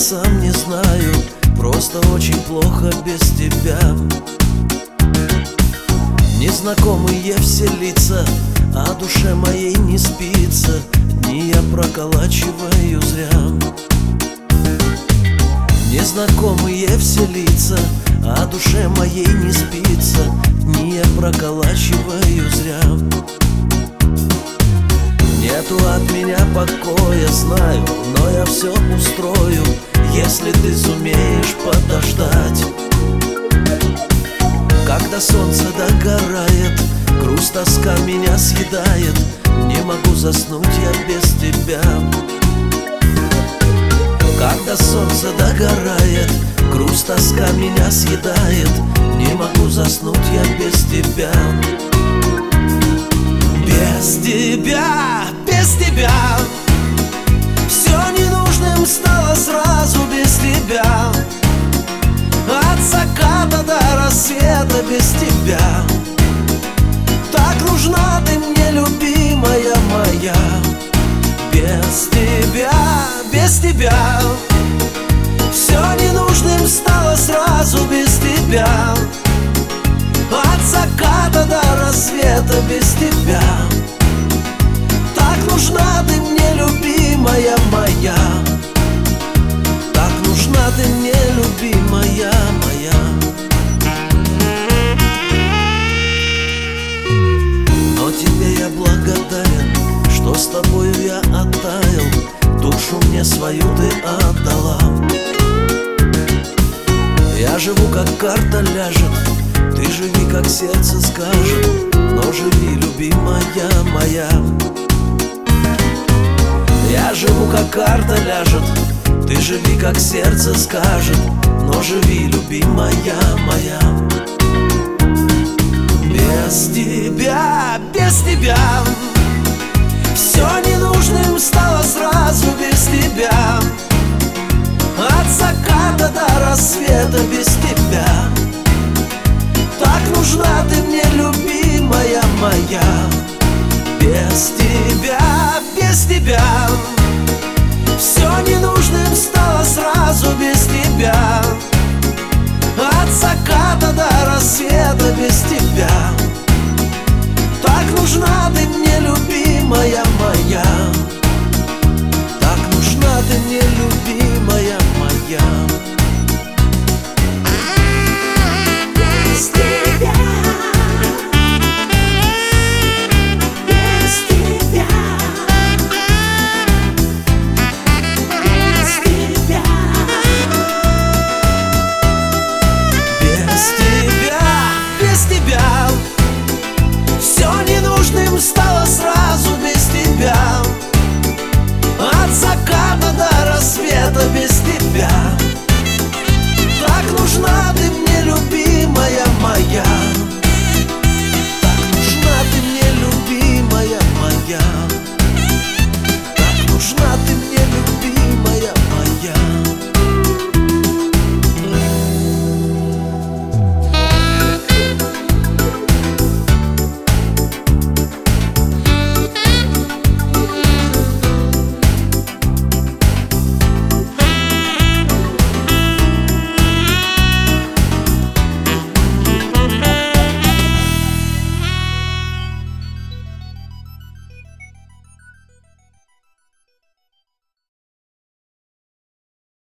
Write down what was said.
сам не знаю, просто очень плохо без тебя. Незнакомые все лица, а душе моей не спится, дни я проколачиваю зря. Незнакомые все лица, а душе моей не спится, дни я проколачиваю зря. Нету от меня покоя, знаю, но я все устрою, если ты сумеешь подождать. Когда солнце догорает, грусть, тоска меня съедает, не могу заснуть я без тебя. Когда солнце догорает, грусть, тоска меня съедает, не могу заснуть я без тебя. Без тебя, без тебя все ненужным стало сразу без тебя. От заката до рассвета без тебя. Так нужна ты мне, любимая моя. Без тебя, без тебя все ненужным стало сразу без тебя. От заката до рассвета без тебя. Так нужна ты мне, любимая моя. Так нужна ты мне, любимая моя. Но тебе я благодарен, что с тобою я оттаял, душу мне свою ты отдала. Я живу, как карта ляжет, ты живи, как сердце скажет, но живи, любимая моя. Я живу, как карта ляжет, ты живи, как сердце скажет, но живи, любимая моя. Без тебя, без тебя все ненужным стало сразу без тебя. От заката до рассвета без тебя. Так нужна ты мне, любимая моя. Без тебя, без тебя все ненужным стало сразу без тебя. От заката до рассвета без тебя. Так нужна ты мне, любимая.